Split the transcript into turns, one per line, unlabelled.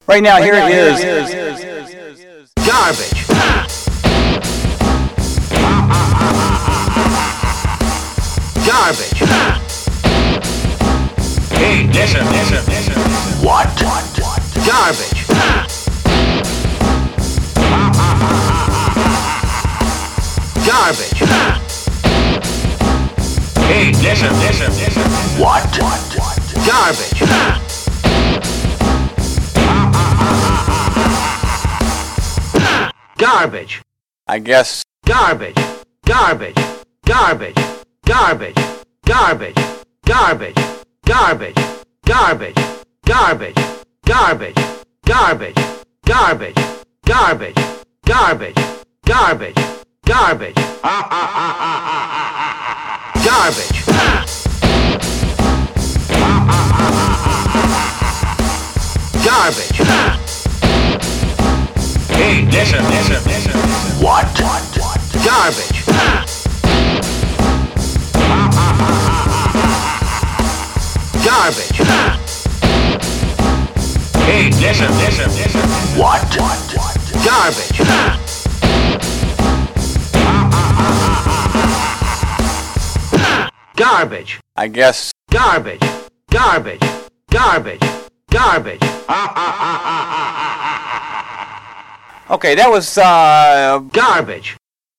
Right now, here it is.
Garbage. Garbage.
Hey, listen.
What? Garbage. Garbage.
Hey, listen.
What? Garbage. Garbage.
I guess.
Garbage. Garbage. Garbage. Garbage. Garbage. Garbage. Garbage. Garbage. Garbage. Garbage. Garbage. Garbage. Garbage. Garbage. Garbage. Garbage. Garbage. Garbage.
Hey, listen.
What? Garbage. Garbage.
Hey, listen.
What? Garbage. Garbage.
I guess.
Garbage. Garbage. Garbage. Garbage.
Okay, that was
Garbage.